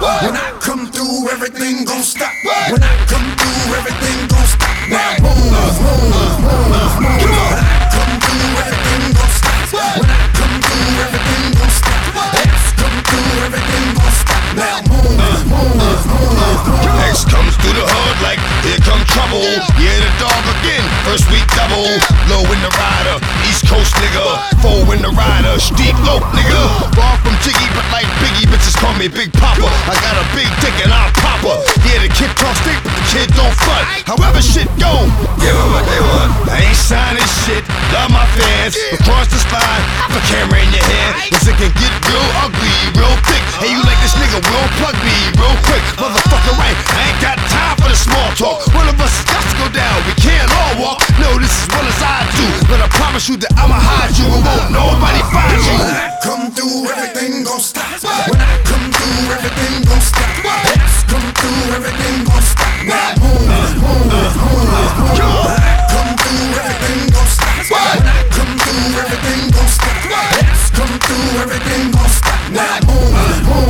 When I come through, everything gon' stop. When I come through, everything gon' stop. Now move, move, move, move. When I come through, everything gon' stop. When I come through, everything gon' stop. X come through, everything gon' stop. Now move, move, move. X comes through the hood like here come trouble. Yeah, the dog again, first week double. Low in the rider, East Coast nigga. Four in the rider, steep low nigga. Far from Jiggy, but like Biggie, bitches call me Big Papa. I got a big dick and I'll pop her. Yeah, the kid talk stick, but the kid don't front. However shit go, give them what they want. I ain't signing shit, love my fans. Across the slide, have a camera in your hand. Cause it can get real ugly, real thick. Hey, you like this nigga, will plug me real quick. Motherfucker, right, I ain't got time for the small talk. One of us has got to go down, we can't all walk. No, this is well as I do, but I promise you that I'ma hide you and won't nobody find you. When I come through, everything gon' stop. When I come through, everything gon' stop. X come through, everything gon' stop. Now move, move, move, move. When I come through, everything gon' stop. When I come through, everything gon' stop. X come through, everything gon' stop. Now move, move,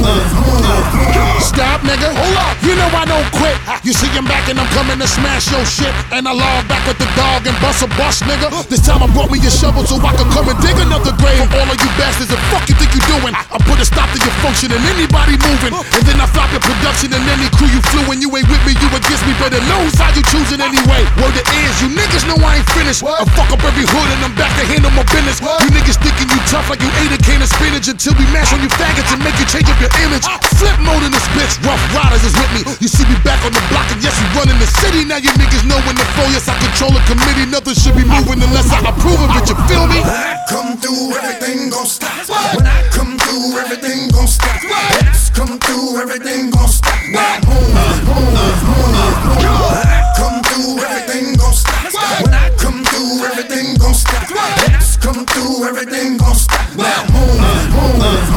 move. Stop, nigga. Hold up. You know I don't quit. You see I'm back and I'm coming to smash your shit. And I log back with the dog and bust a bus, nigga. This time I brought me a shovel so I can come and dig another grave. All of you bastards, the fuck you think you doing? I put a stop to your function and anybody moving. And then I flop your production and any crew you flew. And you ain't with me, you against me. Better know whose side you choosing anyway. Word it is, you niggas know I ain't finished. I fuck up every hood and I'm back to handle my business. You niggas thinking you tough like you ate a can of spinach until we mash on you faggots and make you change up your image. Flip mode in this bitch, Rough Riders is with me. You see me back on the block and yes, we running the city. Now you niggas know when to flow. Yes, I control a committee. Nothing should be moving unless I approve of it. You feel me? When I come through, everything gon' stop. When I come through, everything gon' stop. X come through, everything gon' stop. Now move, move, move. When I come through, everything gon' stop. When I come through, everything gon' stop. X come through, everything gon' stop. Now move, move,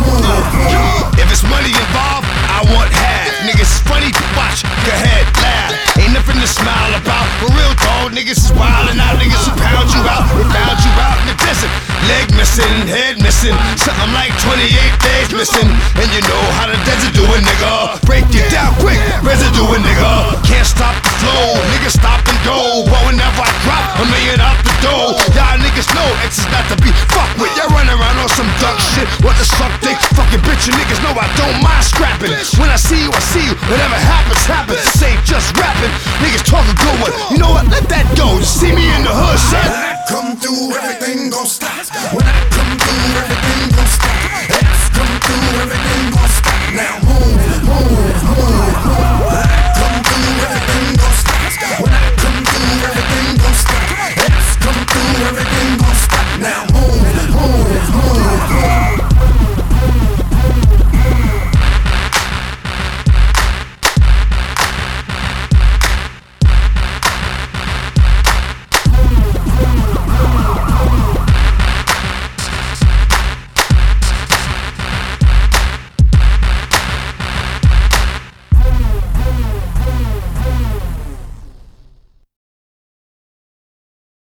move. If it's money involved, I want half. Niggas is funny to watch, go ahead, laugh. Ain't nothing to smile about. For real dog, niggas is wildin' out. Niggas who pound you out, they found you out in the desert. Leg missing, head missing, something like 28 days missing. And you know how the desert do it, nigga. Break it down quick, residue it, nigga. Can't stop the flow, niggas stop and go. But whenever I drop $1 million out the door, y'all niggas know X is not to be fucked with. Y'all run around on some duck shit. What the suck dick? Fucking bitch, you niggas know I don't mind scrapping. When I see you, I see you. Whatever happens, happens. This ain't just rapping. Niggas talk a good one. You know what? Let that go. You see me in the hood, son. When I come through, everything gon' stop. When